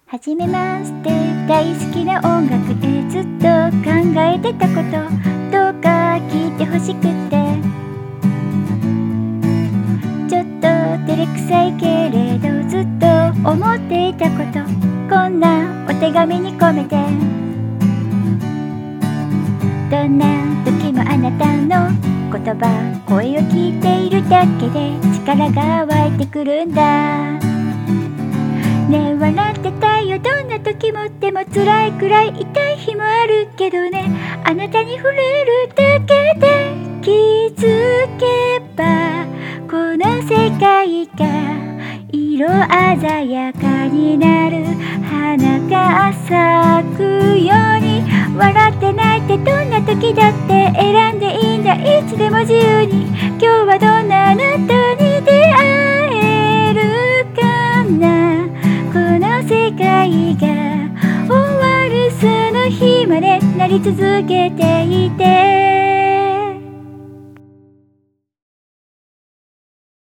はじめまして。大好きな音楽でずっと考えてたこと、どうか聞いてほしくて。ちょっと照れくさいけれどずっと思っていたこと、こんなお手紙に込めて。どんな時もあなたの言葉、声を聞いているだけで力が湧いてくるんだ。ねえ笑ってたよ、どんな時も。でも辛いくらい痛い日もあるけどね、あなたに触れるだけで気づけばこの世界が色鮮やかになる。花が咲くように笑って泣いて、どんな時だって選んでいいんだ、いつでも自由に。今日はどんなあなたに出会えるかな。この世界が終わるその日までなり続けていて。